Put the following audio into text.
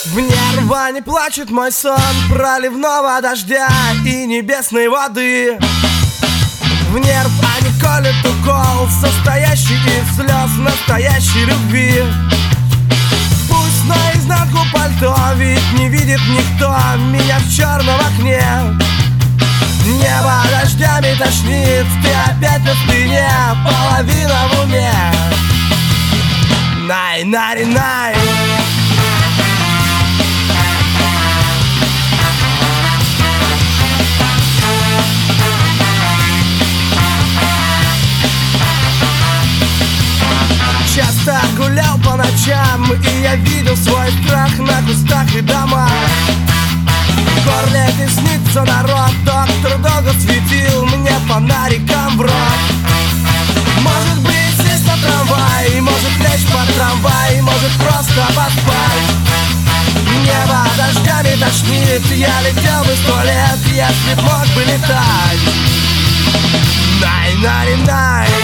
В нирване плачет мой сон проливного дождя и небесной воды. В нерв они колют укол, состоящий из слез настоящей любви. Пусть наизнанку пальто, ведь не видит никто меня в черном окне. Небо дождями тошнит, ты опять на спине, половина в уме. Най-нари-най. Часто гулял по ночам, и я видел свой страх на кустах и домах. В горле теснится народ, доктор долго светил мне фонариком в рот. Может быть, сесть на трамвай, может лечь под трамвай, может просто поспать. Небо дождями тошнит, я летел бы 100 лет, если б мог бы летать. Най-нари-най.